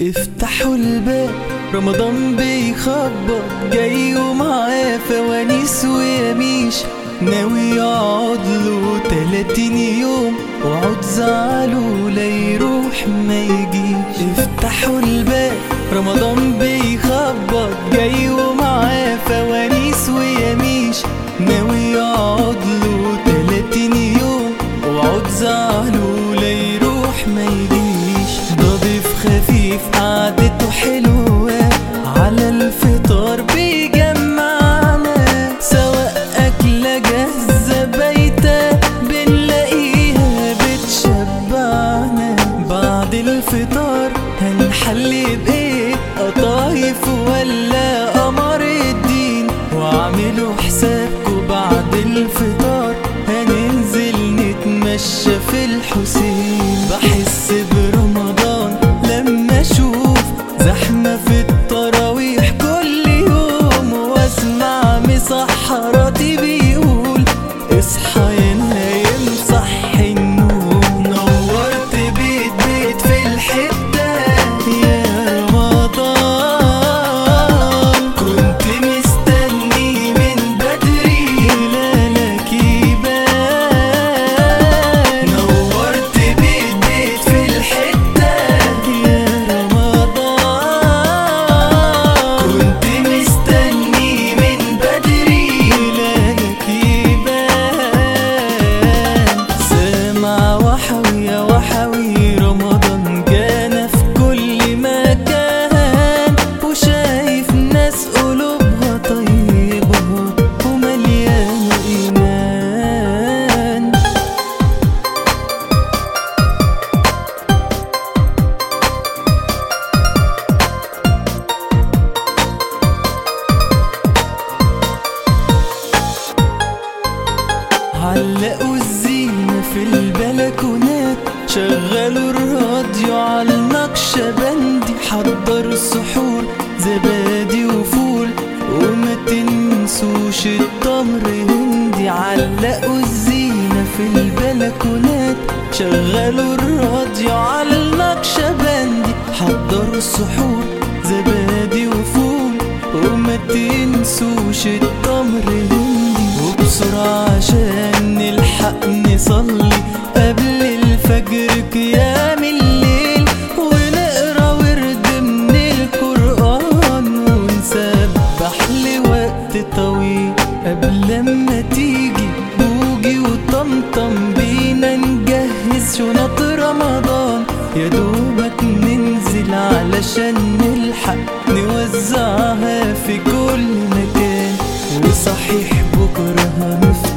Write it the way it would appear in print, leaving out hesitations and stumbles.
افتحوا الباب، رمضان بيخبط جاي ومعاه فوانيس ويميش، ناوي يقعد له 30 يوم وعود زعله لا يروح ما يجيش. افتحوا الباب، رمضان بيخبط جاي ومعاه فوانيس ويميش، ناوي يقعد له 30 يوم وعود زعله لا يروح ما يجيش. ده ضيف خفيف قعدته حلوة على الفطار بيجمعنا، سواء أكلة جاهزة بايتة بنلاقيها بتشبعنا. بعد الفطار هنحلي بإيه؟ قطايف ولا قمر الدين؟ واعملوا حسابكوا بعد الفطار هننزل نتمشى في الحسين. بحس برمضان لما اشوف زحمة في التراويح كل يوم، واسمع مسحراتي بيقول اصحى يا نايم صحي النوم. نورت بيت في الحتة يا رمضان، كنت مستني من بدري هلالك يبان. نورت بيت في الحتة يا رمضان، كنت مستني من بدري هلالك يبان. سامع وحوي يا وحوي رمضان جانا في كل مكان، وشايف ناس قلوبها طيبة ومليانة إيمان. علقوا الزينة في البلكونات، شغلوا الراديو على النقشبندي، حضروا السحور زبادي وفول وما تنسوش التمر هندي. علقوا الزينة في البلكونات، شغلوا الراديو على النقشبندي، حضروا السحور زبادي وفول وما تنسوش التمر هندي. وبسرعة عشان نلحق نصلي قبل الفجر قيام الليل، ونقرا ورد من القرآن ونسبح لوقت طويل. قبل ما تيجي بوجي وطمطم بينا نجهز شنط رمضان، يا دوبك ننزل علشان نلحق نوزعها في كل مكان. وصحيح بكرة هنفطر